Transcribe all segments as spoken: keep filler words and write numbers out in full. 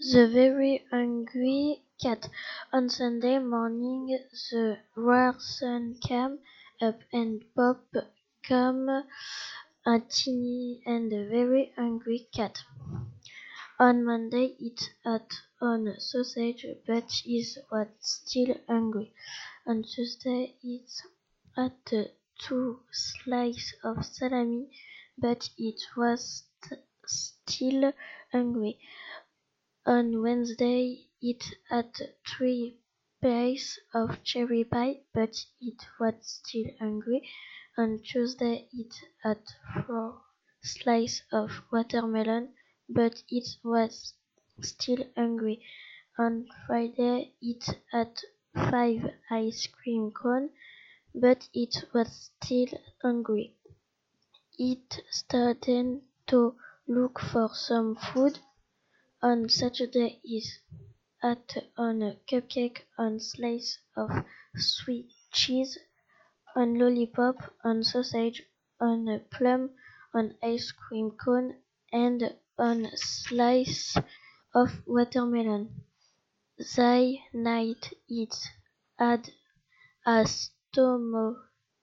The Very Hungry Cat. On Sunday morning the rare sun came up and Pop came a tiny and very hungry cat. On Monday it had on sausage, but it was still hungry. On Tuesday it had two slices of salami, but it was st- still hungry. On Wednesday it had three pieces of cherry pie, but it was still hungry. On Tuesday it had four slices of watermelon, but it was still hungry. On Friday it had five ice cream cones, but it was still hungry. It started to look for some food. On Saturday it had on a cupcake, on slice of sweet cheese, on lollipop, on sausage, on a plum, on ice cream cone, and on slice of watermelon. That night it had a stomachache.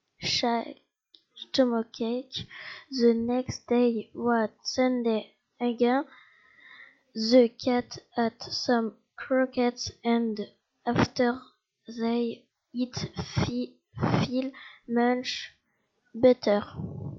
stomachache. The next day was Sunday again. The cat had some croquettes, and after they ate, fe- feel much better.